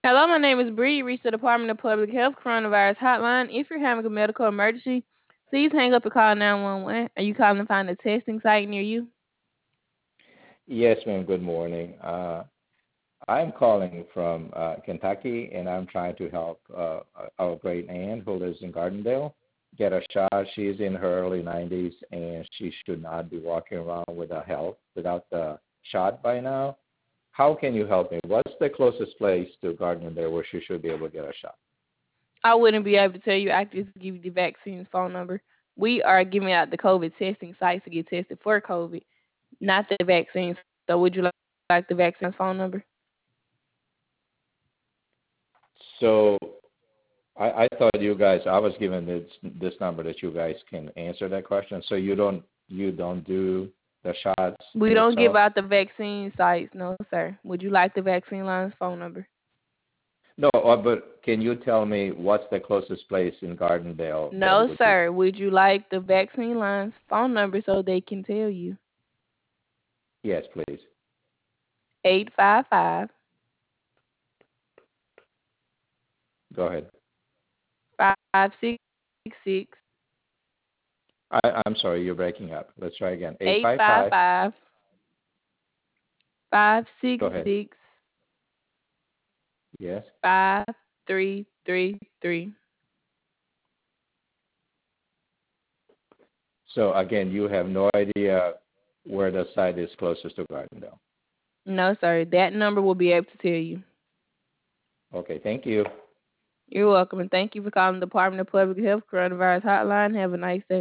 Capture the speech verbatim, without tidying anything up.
Hello, my name is Bree. You reached the Department of Public Health Coronavirus Hotline. If you're having a medical emergency, please hang up and call nine one one. Are you calling to find a testing site near you? Yes, ma'am. Good morning. Uh, I'm calling from uh, Kentucky, and I'm trying to help uh, our great aunt who lives in Gardendale get a shot. She's in her early nineties, and she should not be walking around without help, without the shot by now. How can you help me? What's the closest place to Gardendale where she should be able to get a shot? I wouldn't be able to tell you. I could just give you the vaccine's phone number. We are giving out the COVID testing sites to get tested for COVID, not the vaccine. So would you like the vaccine's phone number? So I, I thought you guys, I was given this this number that you guys can answer that question. So you don't you don't do the shots We don't give yourself? out the vaccine sites, no sir. Would you like the vaccine line's phone number? No, uh, but can you tell me what's the closest place in Gardendale that No would be? sir. Would you like the vaccine line's phone number so they can tell you? Yes, please. Eight five five Go ahead. five six six I, I'm sorry, you're breaking up. Let's try again. eight eight five five five. five five six Go ahead. six Yes. five three three three. So again, you have no idea where the site is closest to Gardendale. No, sir. That number will be able to tell you. Okay, thank you. You're welcome, and thank you for calling the Department of Public Health Coronavirus Hotline. Have a nice day.